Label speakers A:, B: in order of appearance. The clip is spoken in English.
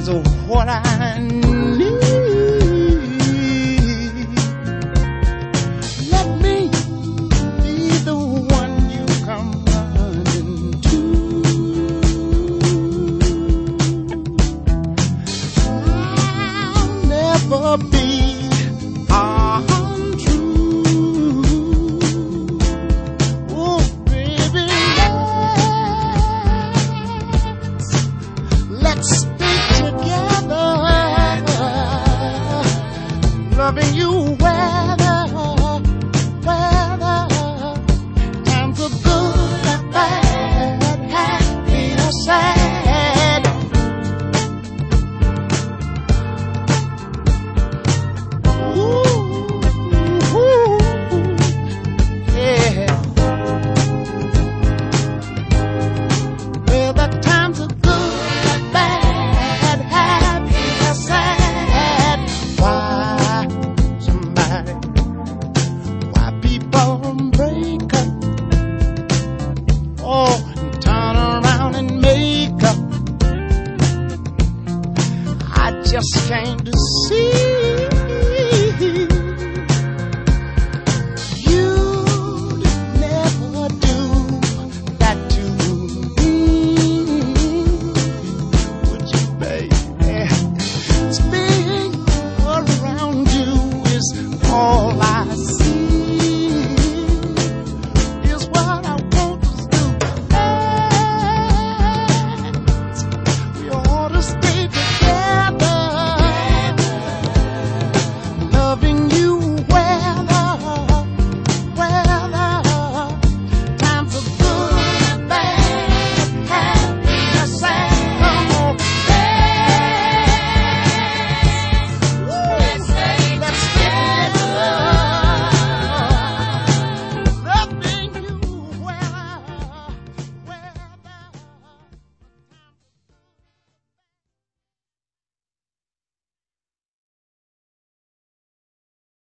A: is what I need. Let me be the one you come running to. I'll never be untrue. Oh, baby, let's stay together, loving you weather, times are good and bad, happy or sad. Ooh, yeah. Well, the times are good, bad, happy or sad. Why people break up? Oh, and turn around and make up. I just came to see